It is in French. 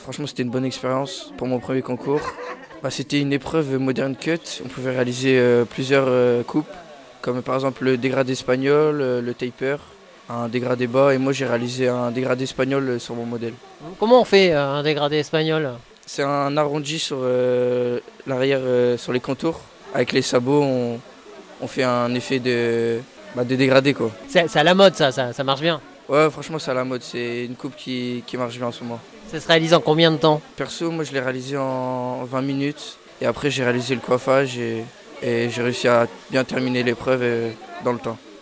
Franchement, c'était une bonne expérience pour mon premier concours. C'était une épreuve modern cut. On pouvait réaliser plusieurs coupes, comme par exemple le dégradé espagnol, le taper, un dégradé bas. Et moi, j'ai réalisé un dégradé espagnol sur mon modèle. Comment on fait un dégradé espagnol? C'est un arrondi sur l'arrière, sur les contours. Avec les sabots, on fait un effet de dégradé, quoi. C'est à la mode ça marche bien. Ouais, franchement, c'est à la mode. C'est une coupe qui marche bien en ce moment. Ça se réalise en combien de temps? Perso, moi, je l'ai réalisé en 20 minutes. Et après, j'ai réalisé le coiffage et j'ai réussi à bien terminer l'épreuve dans le temps.